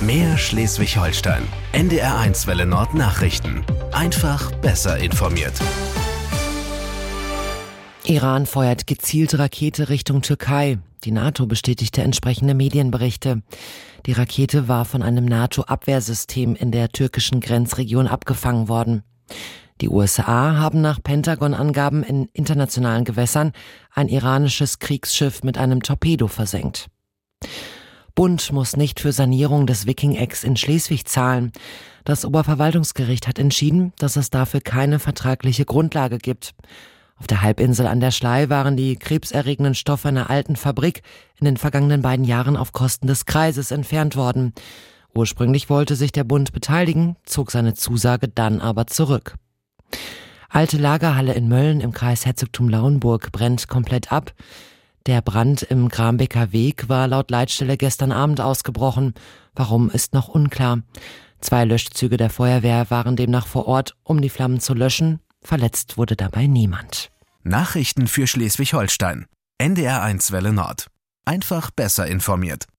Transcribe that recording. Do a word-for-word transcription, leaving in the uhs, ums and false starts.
Mehr Schleswig-Holstein. N D R eins Welle Nord Nachrichten. Einfach besser informiert. Iran feuert gezielt Rakete Richtung Türkei. Die NATO bestätigte entsprechende Medienberichte. Die Rakete war von einem NATO-Abwehrsystem in der türkischen Grenzregion abgefangen worden. Die U S A haben nach Pentagon-Angaben in internationalen Gewässern ein iranisches Kriegsschiff mit einem Torpedo versenkt. Bund muss nicht für Sanierung des Wiking-Ecks in Schleswig zahlen. Das Oberverwaltungsgericht hat entschieden, dass es dafür keine vertragliche Grundlage gibt. Auf der Halbinsel an der Schlei waren die krebserregenden Stoffe einer alten Fabrik in den vergangenen beiden Jahren auf Kosten des Kreises entfernt worden. Ursprünglich wollte sich der Bund beteiligen, zog seine Zusage dann aber zurück. Alte Lagerhalle in Mölln im Kreis Herzogtum Lauenburg brennt komplett ab. Der Brand im Grambeker Weg war laut Leitstelle gestern Abend ausgebrochen. Warum, ist noch unklar. Zwei Löschzüge der Feuerwehr waren demnach vor Ort, um die Flammen zu löschen. Verletzt wurde dabei niemand. Nachrichten für Schleswig-Holstein. N D R eins Welle Nord. Einfach besser informiert.